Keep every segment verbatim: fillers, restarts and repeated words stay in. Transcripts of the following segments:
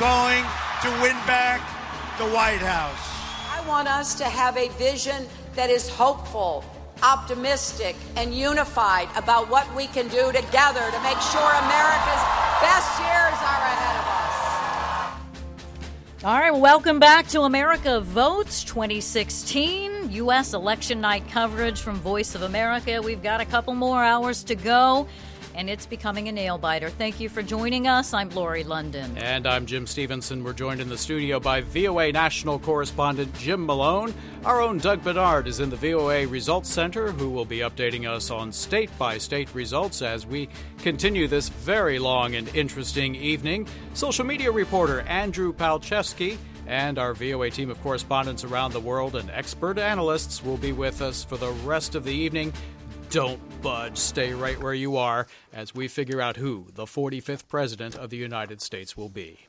going to win back the White House. I want us to have a vision that is hopeful, optimistic, and unified about what we can do together to make sure America's best years are ahead of us. All right, welcome back to America Votes twenty sixteen, U S election night coverage from Voice of America. We've got a couple more hours to go, and it's becoming a nail-biter. Thank you for joining us. I'm Lori London. And I'm Jim Stevenson. We're joined in the studio by V O A national correspondent Jim Malone. Our own Doug Bedard is in the V O A Results Center, who will be updating us on state-by-state results as we continue this very long and interesting evening. Social media reporter Andrew Palczewski and our V O A team of correspondents around the world and expert analysts will be with us for the rest of the evening. Don't budge. Stay right where you are as we figure out who the forty-fifth president of the United States will be.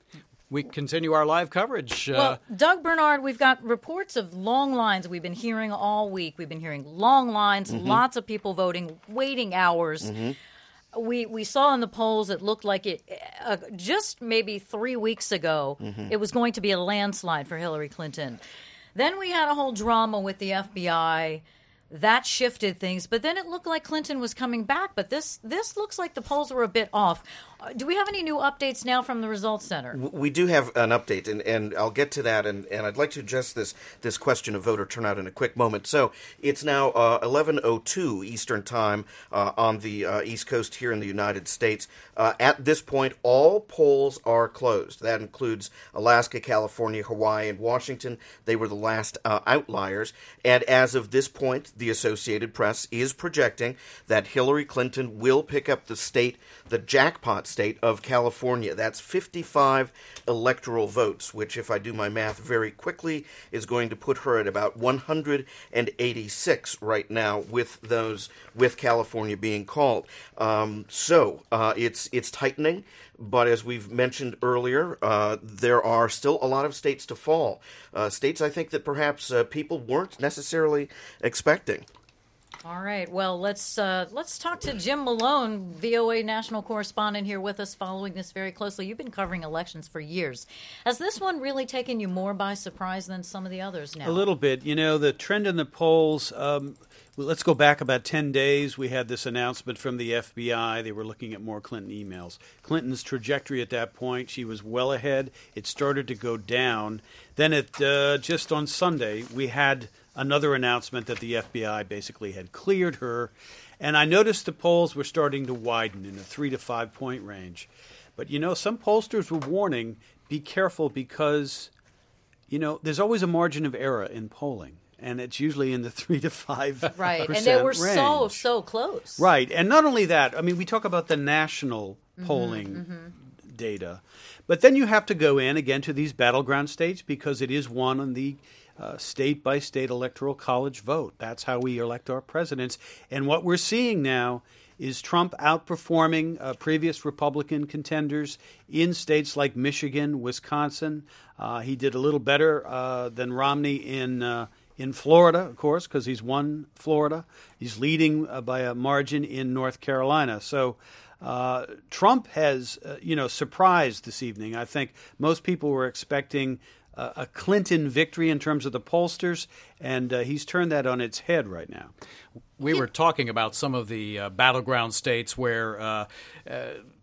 We continue our live coverage. Well, uh, Doug Bernard, we've got reports of long lines we've been hearing all week. We've been hearing long lines, mm-hmm. lots of people voting, waiting hours. Mm-hmm. We we saw in the polls it looked like it uh, just maybe three weeks ago mm-hmm. it was going to be a landslide for Hillary Clinton. Then we had a whole drama with the F B I. That shifted things, but then it looked like Clinton was coming back. But this this looks like the polls were a bit off. Uh, do we have any new updates now from the Results Center? We do have an update, and, and I'll get to that, and, and I'd like to address this this question of voter turnout in a quick moment. So it's now uh, eleven oh two Eastern Time uh, on the uh, East Coast here in the United States. Uh, at this point, all polls are closed. That includes Alaska, California, Hawaii, and Washington. They were the last uh, outliers. And as of this point, the Associated Press is projecting that Hillary Clinton will pick up the state, the jackpot state of California. That's fifty-five electoral votes, which, if I do my math very quickly, is going to put her at about one hundred eighty-six right now, with those with California being called. Um, so uh, it's it's tightening. But as we've mentioned earlier, uh, there are still a lot of states to fall. Uh, states, I think, that perhaps uh, people weren't necessarily expecting. All right. Well, let's uh, let's talk to Jim Malone, V O A national correspondent, here with us, following this very closely. You've been covering elections for years. Has this one really taken you more by surprise than some of the others now? A little bit. You know, the trend in the polls. Um, Let's go back about ten days. We had this announcement from the F B I. They were looking at more Clinton emails. Clinton's trajectory at that point, she was well ahead. It started to go down. Then it uh, just on Sunday, we had another announcement that the F B I basically had cleared her. And I noticed the polls were starting to widen in a three to five point range. But, you know, some pollsters were warning, be careful because, you know, there's always a margin of error in polling. And it's usually in the three to five right, percent and they were range. so so close. Right, and not only that. I mean, we talk about the national polling mm-hmm, mm-hmm. data, but then you have to go in again to these battleground states because it is one on the uh, state by state electoral college vote. That's how we elect our presidents. And what we're seeing now is Trump outperforming uh, previous Republican contenders in states like Michigan, Wisconsin. Uh, he did a little better uh, than Romney in. Uh, In Florida, of course, because he's won Florida. He's leading uh, by a margin in North Carolina. So uh, Trump has, uh, you know, surprised this evening. I think most people were expecting uh, a Clinton victory in terms of the pollsters, and uh, he's turned that on its head right now. We were talking about some of the uh, battleground states where uh, uh,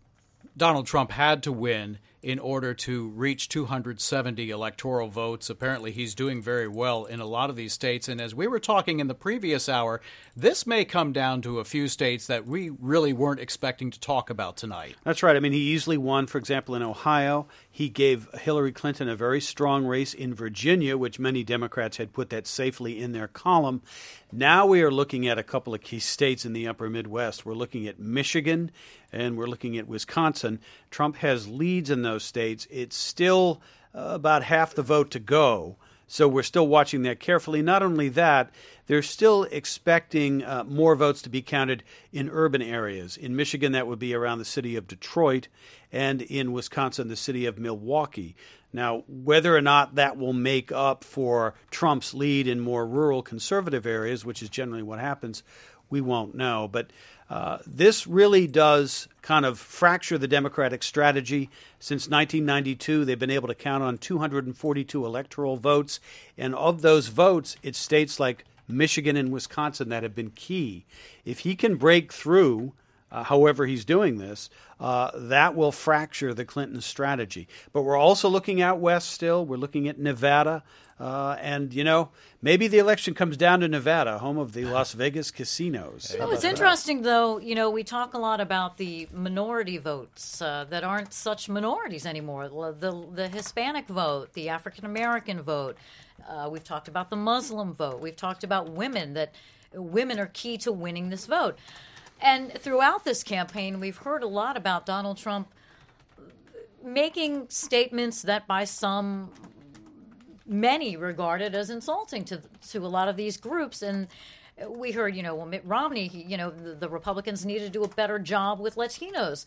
Donald Trump had to win in order to reach two hundred seventy electoral votes. Apparently, he's doing very well in a lot of these states. And as we were talking in the previous hour, this may come down to a few states that we really weren't expecting to talk about tonight. That's right. I mean, he easily won, for example, in Ohio. He gave Hillary Clinton a very strong race in Virginia, which many Democrats had put that safely in their column. Now we are looking at a couple of key states in the upper Midwest. We're looking at Michigan and we're looking at Wisconsin. Trump has leads in those states. It's still uh, about half the vote to go. So we're still watching that carefully. Not only that, they're still expecting uh, more votes to be counted in urban areas. In Michigan, that would be around the city of Detroit, and in Wisconsin, the city of Milwaukee. Now, whether or not that will make up for Trump's lead in more rural conservative areas, which is generally what happens, we won't know. But uh, this really does kind of fracture the Democratic strategy. Since nineteen ninety-two, they've been able to count on two hundred forty-two electoral votes. And of those votes, it's states like Michigan and Wisconsin that have been key. If he can break through, uh, however he's doing this, uh, that will fracture the Clinton strategy. But we're also looking out west still. We're looking at Nevada. Uh, and, you know, maybe the election comes down to Nevada, home of the Las Vegas casinos. You know, it's interesting, though, you know, we talk a lot about the minority votes uh, that aren't such minorities anymore. The, the Hispanic vote, the African-American vote. Uh, we've talked about the Muslim vote. We've talked about women, that women are key to winning this vote. And throughout this campaign, we've heard a lot about Donald Trump making statements that by some... many regarded as insulting to to a lot of these groups. And we heard, you know, well, Mitt Romney, he, you know, the, the Republicans need to do a better job with Latinos.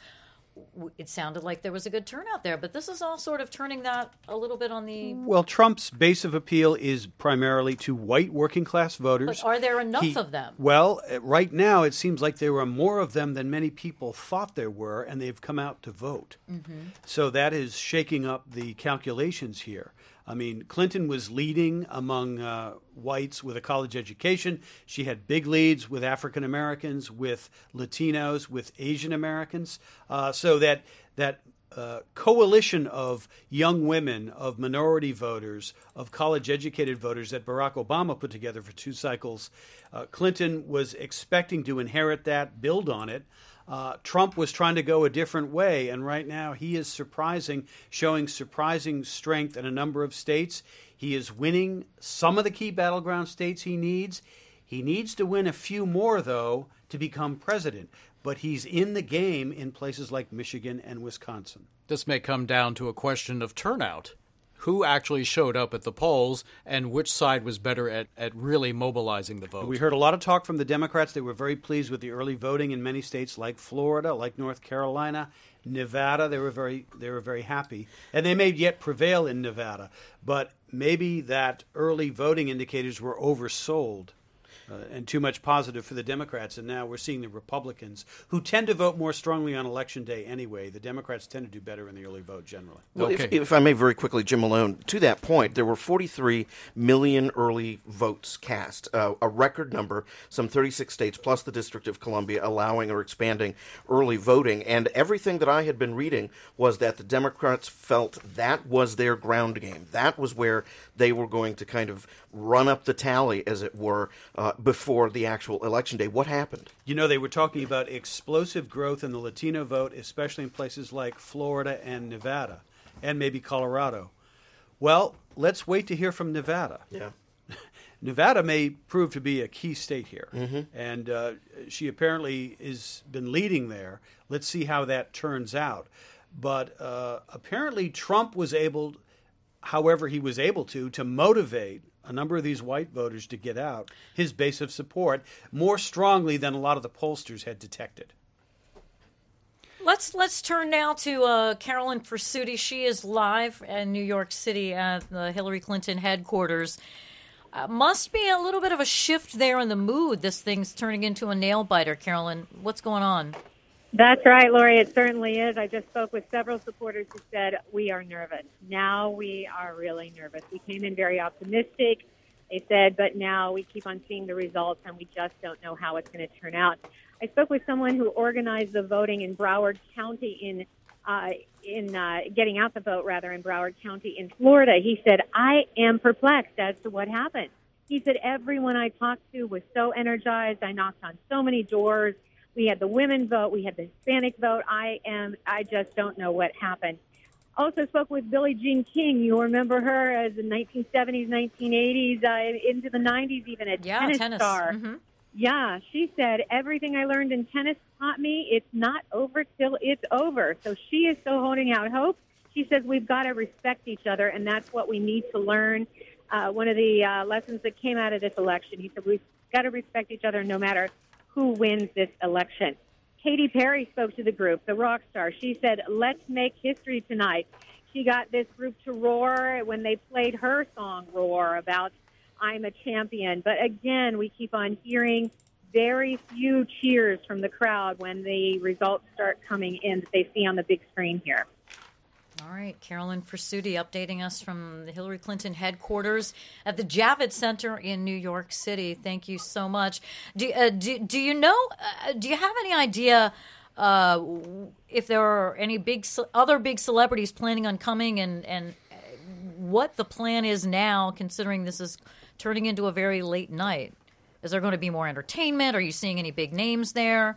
It sounded like there was a good turnout there, but this is all sort of turning that a little bit on the... Well, Trump's base of appeal is primarily to white working-class voters. But are there enough he, of them? Well, right now it seems like there are more of them than many people thought there were, and they've come out to vote. Mm-hmm. So that is shaking up the calculations here. I mean, Clinton was leading among uh, whites with a college education. She had big leads with African Americans, with Latinos, with Asian Americans. Uh, so that that uh, coalition of young women, of minority voters, of college-educated voters that Barack Obama put together for two cycles, uh, Clinton was expecting to inherit that, build on it. Uh, Trump was trying to go a different way, and right now he is surprising, showing surprising strength in a number of states. He is winning some of the key battleground states he needs. He needs to win a few more, though, to become president. But he's in the game in places like Michigan and Wisconsin. This may come down to a question of turnout. Who actually showed up at the polls and which side was better at, at really mobilizing the vote? We heard a lot of talk from the Democrats. They were very pleased with the early voting in many states like Florida, like North Carolina, Nevada. They were very they were very happy. And they may yet prevail in Nevada. But maybe that early voting indicators were oversold. Uh, and too much positive for the Democrats, and now we're seeing the Republicans, who tend to vote more strongly on Election Day anyway. The Democrats tend to do better in the early vote generally. Well, okay. if, if I may very quickly, Jim Malone, to that point, there were forty-three million early votes cast, uh, a record number, some thirty-six states plus the District of Columbia allowing or expanding early voting. And everything that I had been reading was that the Democrats felt that was their ground game. That was where they were going to kind of run up the tally, as it were, uh, before the actual election day. What happened? You know, they were talking about explosive growth in the Latino vote, especially in places like Florida and Nevada, and maybe Colorado. Well, let's wait to hear from Nevada. Yeah. Nevada may prove to be a key state here, mm-hmm. and uh, she apparently has been leading there. Let's see how that turns out. But uh, apparently Trump was able, however he was able to, to motivate a number of these white voters to get out, his base of support, more strongly than a lot of the pollsters had detected. Let's let's turn now to uh, Carolyn Presutti. She is live in New York City at the Hillary Clinton headquarters. Uh, must be a little bit of a shift there in the mood. This thing's turning into a nail-biter. Carolyn, what's going on? That's right, Lori. It certainly is. I just spoke with several supporters who said, we are nervous. Now we are really nervous. We came in very optimistic, they said, but now we keep on seeing the results, and we just don't know how it's going to turn out. I spoke with someone who organized the voting in Broward County in uh, in uh, getting out the vote, rather, in Broward County in Florida. He said, I am perplexed as to what happened. He said, everyone I talked to was so energized. I knocked on so many doors. We had the women vote. We had the Hispanic vote. I am. I just don't know what happened. Also spoke with Billie Jean King. You remember her as the nineteen seventies, nineteen eighties, uh, into the nineties, even a yeah, tennis, tennis star. Mm-hmm. Yeah, she said, everything I learned in tennis taught me it's not over till it's over. So she is still holding out hope. She says we've got to respect each other, and that's what we need to learn. Uh, one of the uh, lessons that came out of this election, he said we've got to respect each other no matter who wins this election. Katy Perry spoke to the group, the rock star. She said, let's make history tonight. She got this group to roar when they played her song, Roar, about I'm a champion. But again, we keep on hearing very few cheers from the crowd when the results start coming in that they see on the big screen here. All right, Carolyn Presutti updating us from the Hillary Clinton headquarters at the Javits Center in New York City. Thank you so much. Do, uh, do, do you know, uh, do you have any idea uh, if there are any big other big celebrities planning on coming, and, and what the plan is now, considering this is turning into a very late night? Is there going to be more entertainment? Are you seeing any big names there?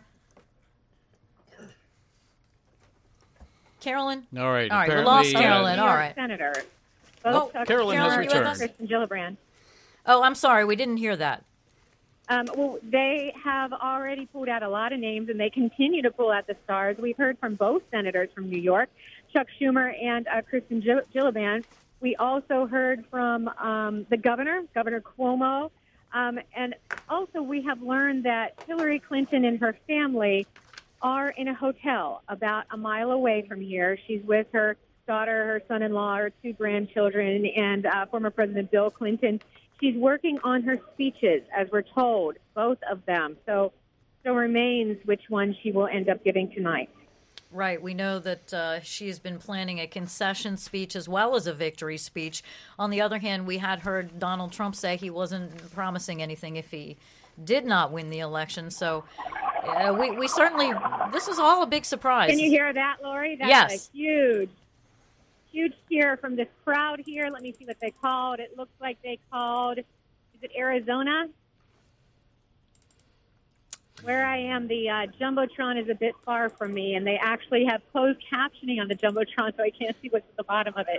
Carolyn? All right. All right, we apparently, lost uh, Carolyn. New All York right. Senator. Oh, Both Carolyn has Carolyn returned. Kristen Gillibrand. Oh, I'm sorry. We didn't hear that. Um, well, they have already pulled out a lot of names, and they continue to pull out the stars. We've heard from both senators from New York, Chuck Schumer and uh, Kristen Gillibrand. We also heard from um, the governor, Governor Cuomo. Um, and also we have learned that Hillary Clinton and her family are in a hotel about a mile away from here. She's with her daughter, her son-in-law, her two grandchildren, and uh, former President Bill Clinton. She's working on her speeches, as we're told, both of them. So still remains which one she will end up giving tonight. Right. We know that uh, she's been planning a concession speech as well as a victory speech. On the other hand, we had heard Donald Trump say he wasn't promising anything if he did not win the election. So uh, we, we certainly, this is all a big surprise. Can you hear that, Lori? That's Yes. a huge, huge cheer from this crowd here. Let me see what they called. It looks like they called, is it Arizona? Where I am, the uh, Jumbotron is a bit far from me, and they actually have closed captioning on the Jumbotron, so I can't see what's at the bottom of it.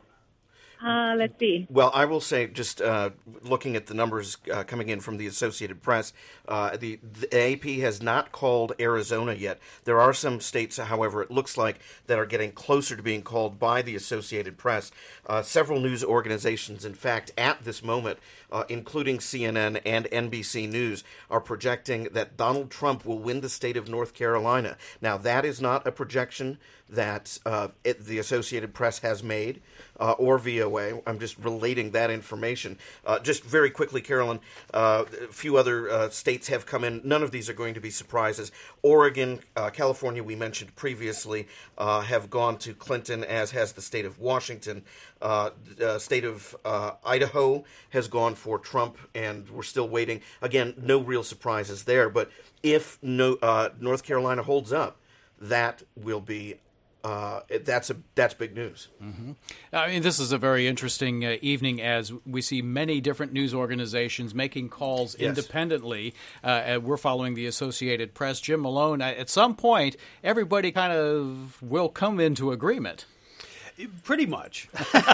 Uh, let's see. Well, I will say, just uh, looking at the numbers uh, coming in from the Associated Press, uh, the, the A P has not called Arizona yet. There are some states, however, it looks like, that are getting closer to being called by the Associated Press. Uh, several news organizations, in fact, at this moment, uh, including C N N and N B C News, are projecting that Donald Trump will win the state of North Carolina. Now, that is not a projection that uh, it, the Associated Press has made, uh, or V O A. I'm just relating that information. Uh, just very quickly, Carolyn, uh, a few other uh, states have come in. None of these are going to be surprises. Oregon, uh, California, we mentioned previously, uh, have gone to Clinton, as has the state of Washington. Uh, the state of uh, Idaho has gone for Trump, and we're still waiting. Again, no real surprises there. But if no, uh, North Carolina holds up, that will be Uh, that's a that's big news. Mm-hmm. I mean, this is a very interesting uh, evening as we see many different news organizations making calls Yes. independently. Uh, and we're following the Associated Press. Jim Malone, at some point, everybody kind of will come into agreement. Pretty much.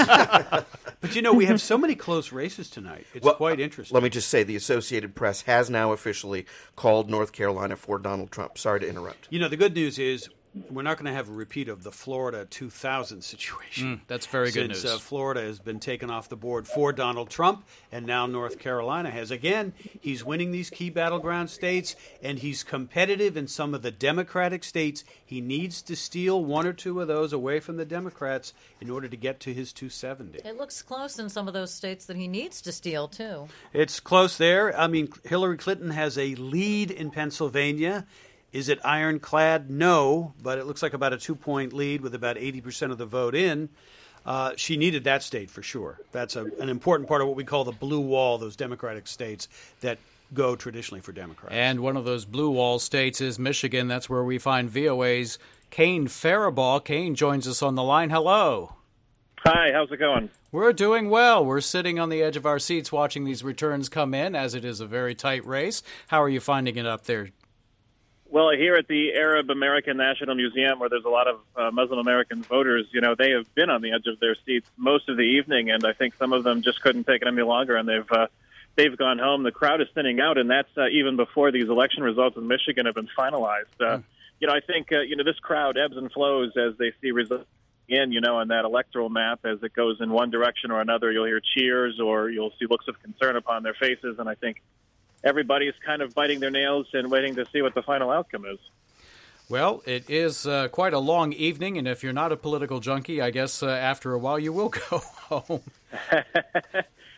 But, you know, we have so many close races tonight. It's Well, quite interesting. Let me just say, the Associated Press has now officially called North Carolina for Donald Trump. Sorry to interrupt. You know, the good news is we're not going to have a repeat of the Florida two thousand situation. Mm, that's very good Since, news. Uh, Florida has been taken off the board for Donald Trump, and now North Carolina has. Again, he's winning these key battleground states, and he's competitive in some of the Democratic states. He needs to steal one or two of those away from the Democrats in order to get to his two seventy. It looks close in some of those states that he needs to steal, too. It's close there. I mean, Hillary Clinton has a lead in Pennsylvania. Is it ironclad? No, but it looks like about a two-point lead with about eighty percent of the vote in. Uh, she needed that state for sure. That's a, an important part of what we call the blue wall, those Democratic states that go traditionally for Democrats. And one of those blue wall states is Michigan. That's where we find V O A's Kane Faribault. Kane joins us on the line. Hello. Hi, how's it going? We're doing well. We're sitting on the edge of our seats watching these returns come in, as it is a very tight race. How are you finding it up there? Well, here at the Arab American National Museum, where there's a lot of uh, Muslim American voters, you know, they have been on the edge of their seats most of the evening, and I think some of them just couldn't take it any longer, and they've uh, they've gone home. The crowd is thinning out, and that's uh, even before these election results in Michigan have been finalized. Uh, mm. You know, I think, uh, you know, this crowd ebbs and flows as they see results in, you know, on that electoral map as it goes in one direction or another. You'll hear cheers or you'll see looks of concern upon their faces, and I think everybody's kind of biting their nails and waiting to see what the final outcome is. Well, it is uh, quite a long evening, and if you're not a political junkie, I guess uh, after a while you will go home.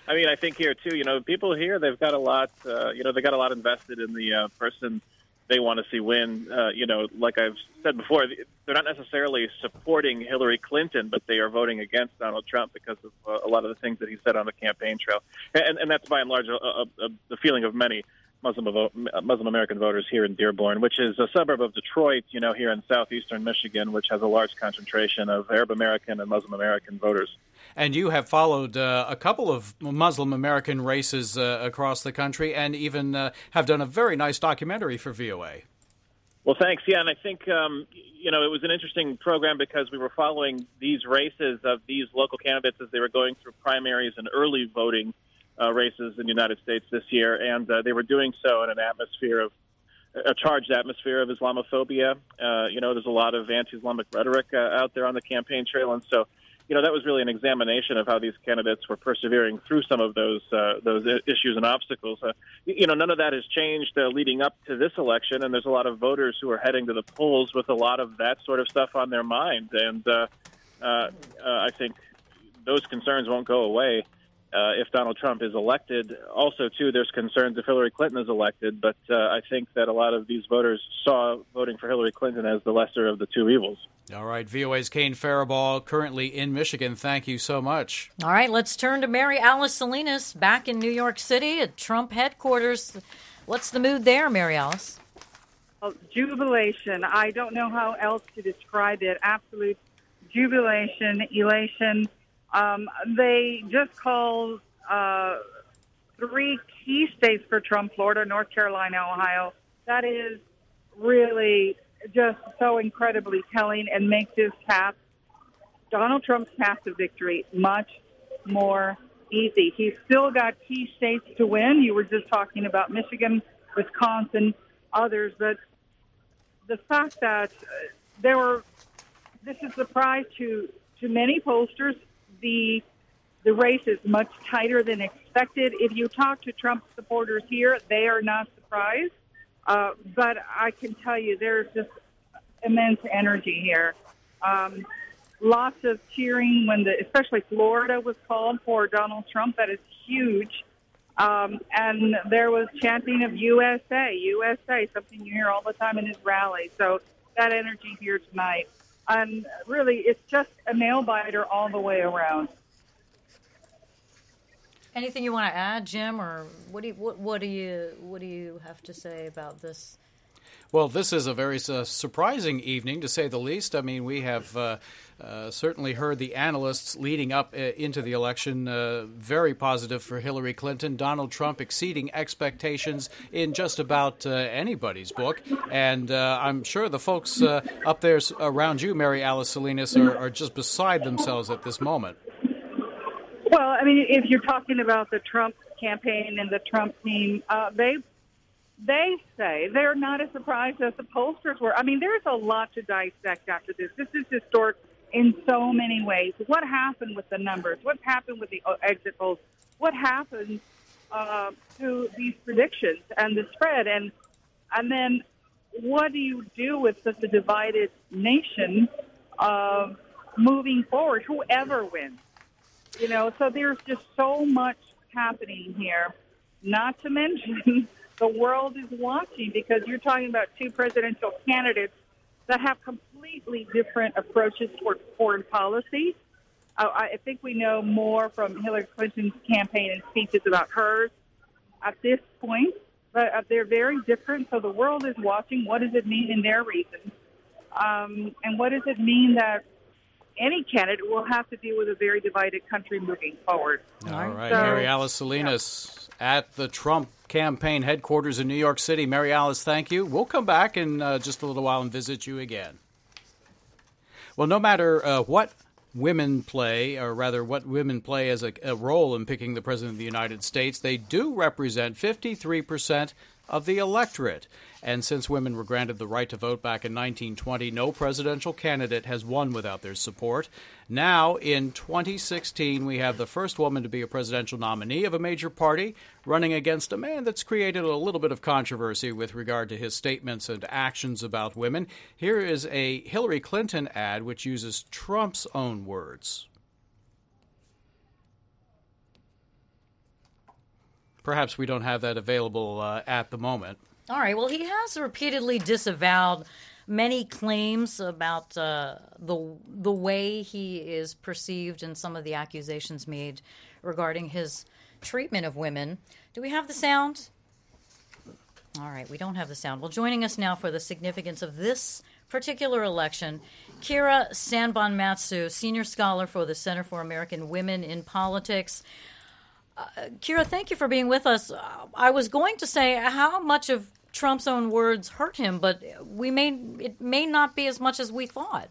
I mean, I think here too, you know, people here, they've got a lot, uh, you know, they got a lot invested in the uh, person they want to see win. Uh, you know, like I've said before, they're not necessarily supporting Hillary Clinton, but they are voting against Donald Trump because of uh, a lot of the things that he said on the campaign trail. And, and that's by and large a, a, a, the feeling of many Muslim Muslim American voters here in Dearborn, which is a suburb of Detroit, you know, here in southeastern Michigan, which has a large concentration of Arab American and Muslim American voters. And you have followed uh, a couple of Muslim American races uh, across the country, and even uh, have done a very nice documentary for V O A. Well, thanks. Yeah, and I think, um, you know, it was an interesting program because we were following these races of these local candidates as they were going through primaries and early voting Uh, races in the United States this year, and uh, they were doing so in an atmosphere of a charged atmosphere of Islamophobia. Uh, you know, there's a lot of anti-Islamic rhetoric uh, out there on the campaign trail, and so, you know, that was really an examination of how these candidates were persevering through some of those uh, those issues and obstacles. Uh, you know, none of that has changed uh, leading up to this election, and there's a lot of voters who are heading to the polls with a lot of that sort of stuff on their mind, and uh, uh, uh, I think those concerns won't go away. Uh, if Donald Trump is elected. Also, too, there's concerns if Hillary Clinton is elected, but uh, I think that a lot of these voters saw voting for Hillary Clinton as the lesser of the two evils. All right, V O A's Kane Faribault, currently in Michigan. Thank you so much. All right, let's turn to Mary Alice Salinas back in New York City at Trump headquarters. What's the mood there, Mary Alice? Well, jubilation. I don't know how else to describe it. Absolute jubilation, elation. Um, they just called uh, three key states for Trump: Florida, North Carolina, Ohio. That is really just so incredibly telling and makes this path, Donald Trump's path to victory, much more easy. He's still got key states to win. You were just talking about Michigan, Wisconsin, others. But the fact that there were, this is a surprise to, to many pollsters. The the race is much tighter than expected. If you talk to Trump supporters here, they are not surprised. Uh, but I can tell you there's just immense energy here. Um, lots of cheering when the, especially Florida was called for Donald Trump. That is huge. Um, and there was chanting of U S A, U S A, something you hear all the time in his rally. So that energy here tonight. And really, it's just a nail biter all the way around. Anything you want to add, Jim, or what do you, what, what do you what do you have to say about this? Well, this is a very uh, surprising evening, to say the least. I mean, we have uh, uh, certainly heard the analysts leading up uh, into the election uh, very positive for Hillary Clinton. Donald Trump exceeding expectations in just about uh, anybody's book. And uh, I'm sure the folks uh, up there around you, Mary Alice Salinas, are, are just beside themselves at this moment. Well, I mean, if you're talking about the Trump campaign and the Trump team, uh, they They say they're not as surprised as the pollsters were. I mean, there's a lot to dissect after this. This is historic in so many ways. What happened with the numbers? What happened with the exit polls? What happened uh, to these predictions and the spread? And and then what do you do with such a divided nation uh, moving forward, whoever wins? You know, so there's just so much happening here, not to mention the world is watching, because you're talking about two presidential candidates that have completely different approaches toward foreign policy. Uh, I think we know more from Hillary Clinton's campaign and speeches about hers at this point, but uh, they're very different. So the world is watching. What does it mean in their regions? Um, and what does it mean that any candidate will have to deal with a very divided country moving forward? All right, so, Mary Alice Salinas yeah. at the Trump campaign headquarters in New York City. Mary Alice, thank you. We'll come back in uh, just a little while and visit you again. Well, no matter uh, what women play, or rather what women play as a, a role in picking the President of the United States, they do represent fifty-three percent of the electorate. And since women were granted the right to vote back in nineteen twenty, no presidential candidate has won without their support. Now, in twenty sixteen, we have the first woman to be a presidential nominee of a major party, running against a man that's created a little bit of controversy with regard to his statements and actions about women. Here is a Hillary Clinton ad which uses Trump's own words. perhaps we don't have that available uh, at the moment. All right. Well, he has repeatedly disavowed many claims about uh, the the way he is perceived and some of the accusations made regarding his treatment of women. Do we have the sound? All right, we don't have the sound. Well, joining us now for the significance of this particular election, Kira Sanbon-Matsu, senior scholar for the Center for American Women in Politics. Uh, Kira, thank you for being with us. Uh, I was going to say how much of Trump's own words hurt him, but we may it may not be as much as we thought.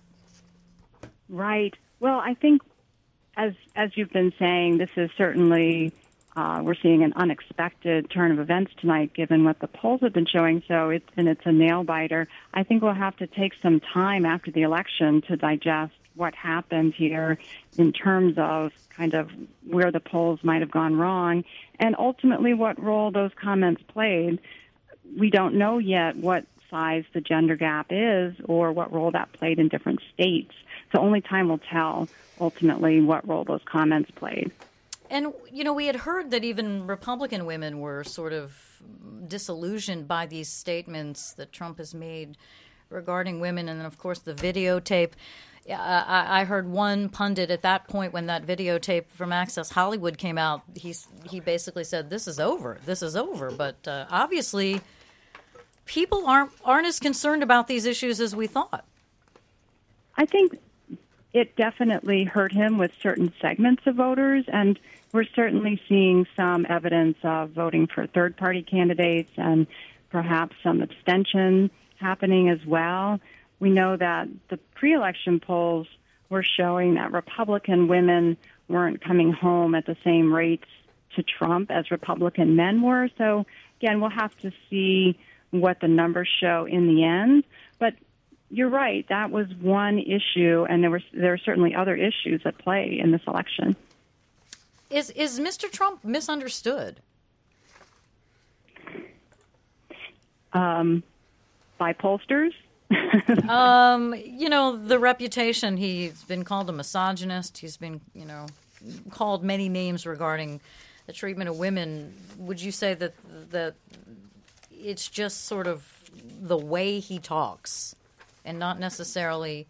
Right. Well, I think, as as you've been saying, this is certainly, uh, we're seeing an unexpected turn of events tonight, given what the polls have been showing. So it's and it's a nail biter. I think we'll have to take some time after the election to digest what happened here in terms of kind of where the polls might have gone wrong, and ultimately what role those comments played. We don't know yet what size the gender gap is or what role that played in different states. So only time will tell ultimately what role those comments played. And, you know, we had heard that even Republican women were sort of disillusioned by these statements that Trump has made regarding women. And then, of course, the videotape. I, I heard one pundit at that point when that videotape from Access Hollywood came out, he's, he basically said, this is over, this is over. But uh, obviously people aren't aren't as concerned about these issues as we thought. I think it definitely hurt him with certain segments of voters, and we're certainly seeing some evidence of voting for third-party candidates and perhaps some abstention happening as well. We know that the pre-election polls were showing that Republican women weren't coming home at the same rates to Trump as Republican men were. So, again, we'll have to see what the numbers show in the end. But you're right, that was one issue, and there were there are certainly other issues at play in this election. Is is Mister Trump misunderstood? Um, by pollsters? um, you know, the reputation, he's been called a misogynist. He's been, you know, called many names regarding the treatment of women. Would you say that that it's just sort of the way he talks and not necessarily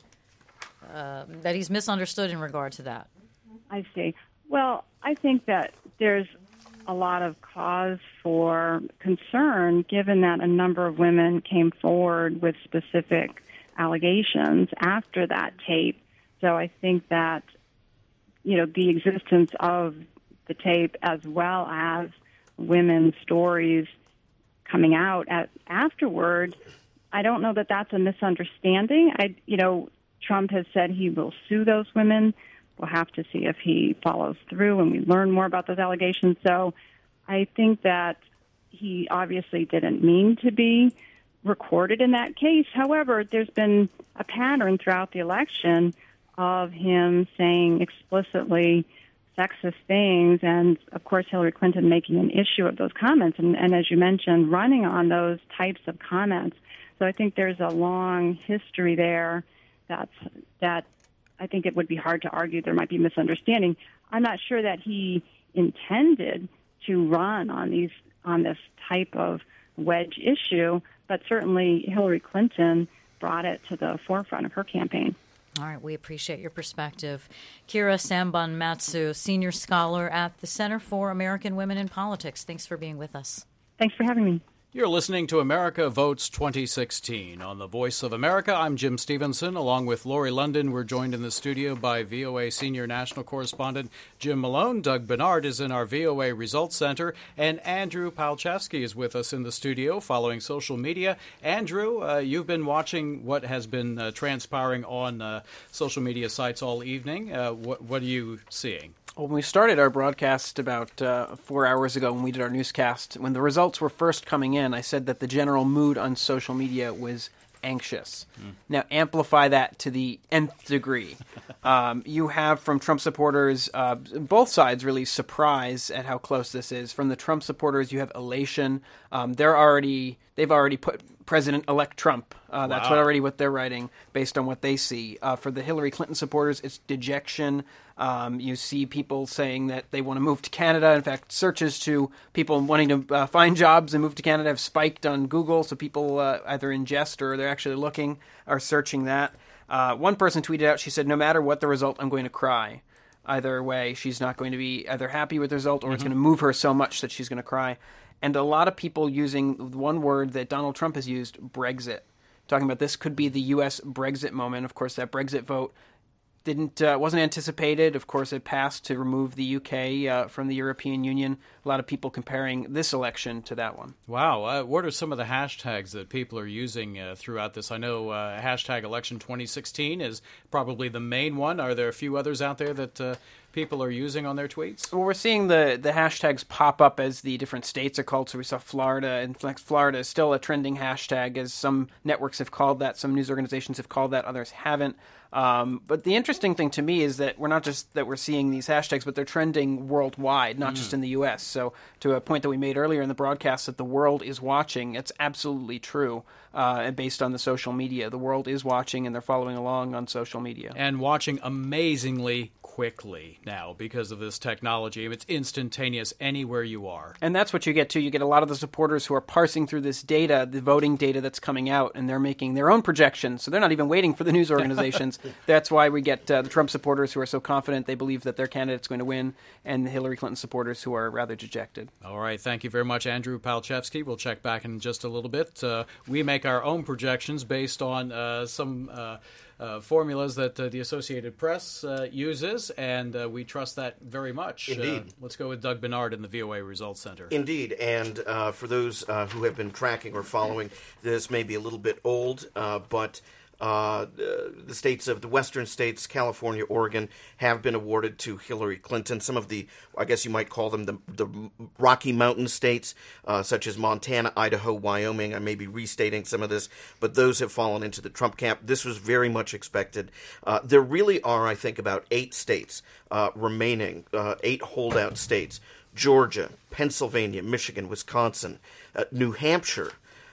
uh, that he's misunderstood in regard to that? I see. Well, I think that there's a lot of cause for concern given that a number of women came forward with specific allegations after that tape. So I think that, you know, the existence of the tape as well as women's stories coming out at, afterward, I don't know that that's a misunderstanding. I, you know, Trump has said he will sue those women. We'll have to see if he follows through and we learn more about those allegations. So I think that he obviously didn't mean to be recorded in that case. However, there's been a pattern throughout the election of him saying explicitly sexist things, and, of course, Hillary Clinton making an issue of those comments, and, and as you mentioned, running on those types of comments. So I think there's a long history there that's, that I think it would be hard to argue there might be misunderstanding. I'm not sure that he intended to run on these on this type of wedge issue, but certainly Hillary Clinton brought it to the forefront of her campaign. All right, we appreciate your perspective. Kira Sanbon-Matsu, senior scholar at the Center for American Women in Politics. Thanks for being with us. Thanks for having me. You're listening to America Votes twenty sixteen. On the Voice of America, I'm Jim Stevenson. Along with Lori London, we're joined in the studio by V O A senior national correspondent Jim Malone. Doug Bernard is in our V O A Results Center. And Andrew Palchowski is with us in the studio following social media. Andrew, uh, you've been watching what has been uh, transpiring on uh, social media sites all evening. Uh, what, what are you seeing? Well, when we started our broadcast about uh, four hours ago when we did our newscast, when the results were first coming in, I said that the general mood on social media was anxious. Mm. Now, amplify that to the nth degree. um, you have from Trump supporters, uh, both sides really surprise at how close this is. From the Trump supporters, you have elation. Um, they're already, they've already put President-elect Trump. Uh, that's Wow. what already what they're writing based on what they see. Uh, for the Hillary Clinton supporters, it's dejection. Um, you see people saying that they want to move to Canada. In fact, searches to people wanting to uh, find jobs and move to Canada have spiked on Google. So people uh, either in jest or they're actually looking, are searching that. Uh, one person tweeted out, she said, no matter what the result, I'm going to cry. Either way, she's not going to be either happy with the result or mm-hmm. it's going to move her so much that she's going to cry. And a lot of people using one word that Donald Trump has used, Brexit, talking about this could be the U S Brexit moment. Of course, that Brexit vote didn't uh, wasn't anticipated. Of course, it passed to remove the U K uh, from the European Union. A lot of people comparing this election to that one. Wow. Uh, what are some of the hashtags that people are using uh, throughout this? I know uh, hashtag election twenty sixteen is probably the main one. Are there a few others out there that uh, people are using on their tweets? Well, we're seeing the, the hashtags pop up as the different states are called. So we saw Florida, and Florida is still a trending hashtag, as some networks have called that, some news organizations have called that, others haven't. Um, but the interesting thing to me is that we're not just that we're seeing these hashtags, but they're trending worldwide, not mm. just in the U S. So to a point that we made earlier in the broadcast that the world is watching, it's absolutely true. Uh, and based on the social media, the world is watching and they're following along on social media. And watching amazingly quickly now because of this technology. It's instantaneous anywhere you are. And that's what you get too. You get a lot of the supporters who are parsing through this data, the voting data that's coming out, and they're making their own projections. So they're not even waiting for the news organizations. That's why we get uh, the Trump supporters who are so confident they believe that their candidate's going to win, and the Hillary Clinton supporters who are rather dejected. All right. Thank you very much, Andrew Palchevsky. We'll check back in just a little bit. Uh, we make our own projections based on uh, some uh, uh, formulas that uh, the Associated Press uh, uses, and uh, we trust that very much. Indeed. Uh, let's go with Doug Bernard in the V O A Results Center. Indeed. And uh, for those uh, who have been tracking or following, this may be a little bit old, uh, but Uh, the states of the western states, California, Oregon, have been awarded to Hillary Clinton. Some of the, I guess you might call them the, the Rocky Mountain states, uh, such as Montana, Idaho, Wyoming. I may be restating some of this, but those have fallen into the Trump camp. This was very much expected. Uh, there really are, I think, about eight states uh, remaining, uh, eight holdout states: Georgia, Pennsylvania, Michigan, Wisconsin, uh, New Hampshire,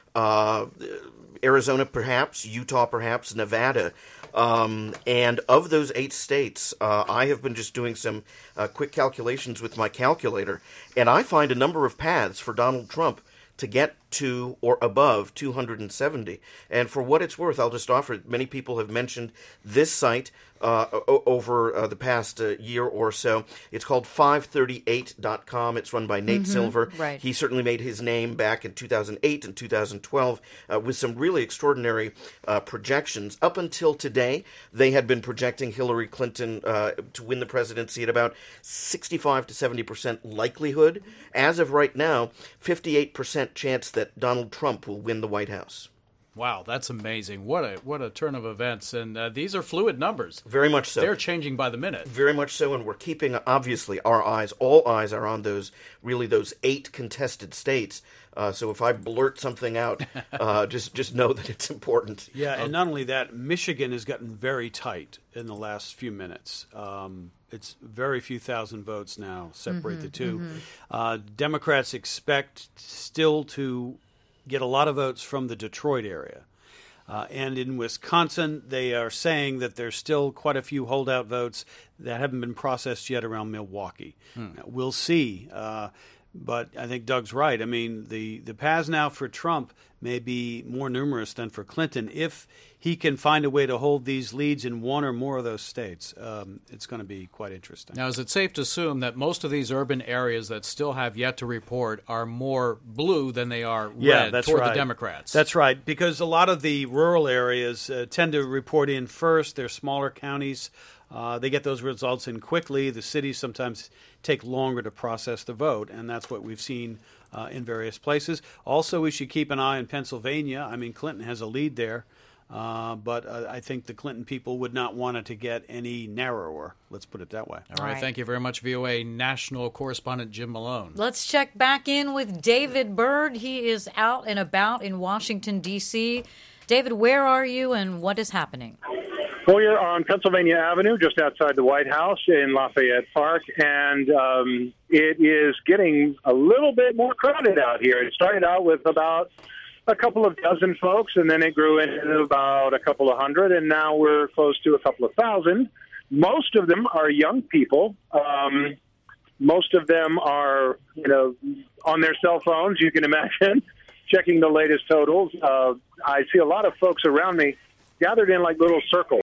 uh, Arizona, perhaps, Utah, perhaps, Nevada. Um, and of those eight states, uh, I have been just doing some uh, quick calculations with my calculator, and I find a number of paths for Donald Trump to get to or above two hundred seventy. And for what it's worth, I'll just offer it. Many people have mentioned this site uh, o- over uh, the past uh, year or so. It's called five thirty-eight dot com. It's run by Nate Mm-hmm, Silver. right. He certainly made his name back in two thousand eight and two thousand twelve uh, with some really extraordinary uh, projections. Up until today, they had been projecting Hillary Clinton uh, to win the presidency at about sixty-five to seventy percent likelihood. As of right now, fifty-eight percent chance that Donald Trump will win the White House. Wow, that's amazing. What a what a turn of events. And uh, these are fluid numbers. Very much so. They're changing by the minute. Very much so, and we're keeping, obviously, our eyes, all eyes are on those, really those eight contested states. Uh, so if I blurt something out, uh, just just know that it's important. Yeah, and not only that, Michigan has gotten very tight in the last few minutes. Um, it's very few thousand votes now separate Mm-hmm, the two. mm-hmm. Uh, Democrats expect still to get a lot of votes from the Detroit area. Uh, and in Wisconsin, they are saying that there's still quite a few holdout votes that haven't been processed yet around Milwaukee. Hmm. Now, we'll see. Uh, but I think Doug's right. I mean, the, the paths now for Trump may be more numerous than for Clinton. If he can find a way to hold these leads in one or more of those states, um, it's going to be quite interesting. Now, is it safe to assume that most of these urban areas that still have yet to report are more blue than they are red yeah, that's toward right. the Democrats? That's right, because a lot of the rural areas uh, tend to report in first. They're smaller counties. Uh, they get those results in quickly. The cities sometimes take longer to process the vote, and that's what we've seen uh, in various places. Also, we should keep an eye on Pennsylvania. I mean, Clinton has a lead there, uh, but uh, I think the Clinton people would not want it to get any narrower. Let's put it that way. All right. right. Thank you very much, V O A national correspondent Jim Malone. Let's check back in with David Byrd. He is out and about in Washington, D C David, where are you and what is happening? Well, you're on Pennsylvania Avenue, just outside the White House in Lafayette Park, and um, it is getting a little bit more crowded out here. It started out with about a couple of dozen folks, and then it grew into about a couple of hundred, and now we're close to a couple of thousand. Most of them are young people. Um, most of them are, you know, on their cell phones, you can imagine, checking the latest totals. Uh, I see a lot of folks around me gathered in like little circles.